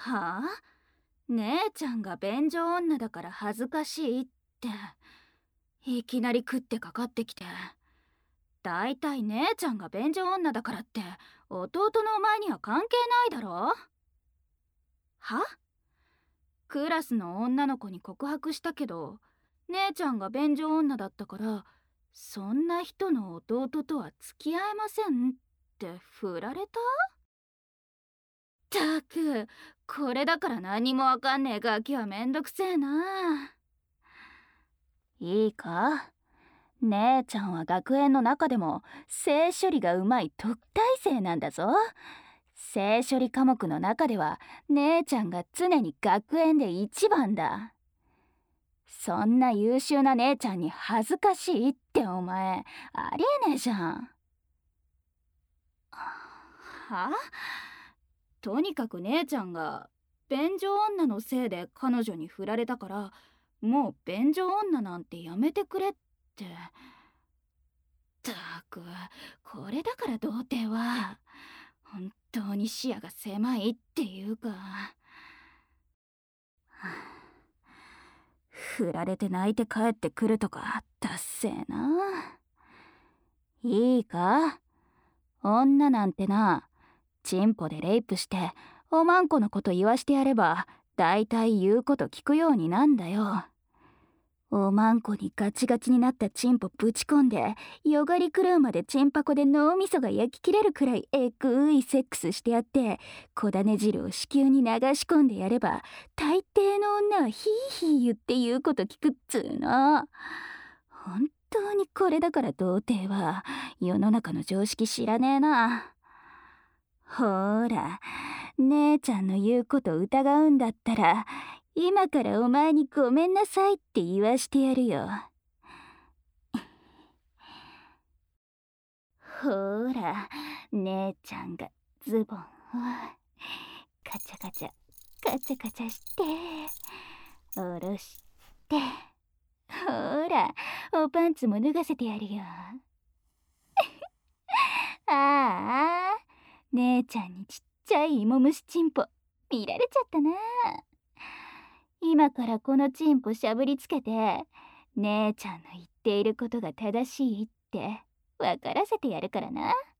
はあ、姉ちゃんが便所女だから恥ずかしいって、いきなり食ってかかってきて。だいたい姉ちゃんが便所女だからって、弟のお前には関係ないだろ。は？クラスの女の子に告白したけど、姉ちゃんが便所女だったから、そんな人の弟とは付き合えませんって振られた？ったく、これだから何もわかんねえガキはめんどくせえな。 いいか、姉ちゃんは学園の中でも性処理がうまい特待生なんだぞ。性処理科目の中では姉ちゃんが常に学園で一番だ。そんな優秀な姉ちゃんに恥ずかしいってお前、ありえねえじゃん。 は？とにかく姉ちゃんが便所女のせいで彼女に振られたから、もう便所女なんてやめてくれって。ったく、これだから童貞は本当に視野が狭いっていうか。振られて泣いて帰ってくるとかダッセーな。 いいか、女なんてな、チンポでレイプしておまんこのこと言わしてやればだいたい言うこと聞くようになんだよ。おまんこにガチガチになったチンポぶち込んでよがり狂うまでチンパコで脳みそが焼き切れるくらいえぐいセックスしてやって、小種汁を子宮に流し込んでやれば大抵の女はヒーヒー言って言うこと聞くっつーの。本当にこれだから童貞は世の中の常識知らねえな。ほーら、姉ちゃんの言うこと疑うんだったら今からお前にごめんなさいって言わしてやるよ。ほーら、姉ちゃんがズボンをカチャカチャカチャカチャして下ろして、ほーら、おパンツも脱がせてやるよ。ああ、姉ちゃんにちっちゃい芋虫チンポ見られちゃったな。今からこのチンポしゃぶりつけて、姉ちゃんの言っていることが正しいって分からせてやるからな。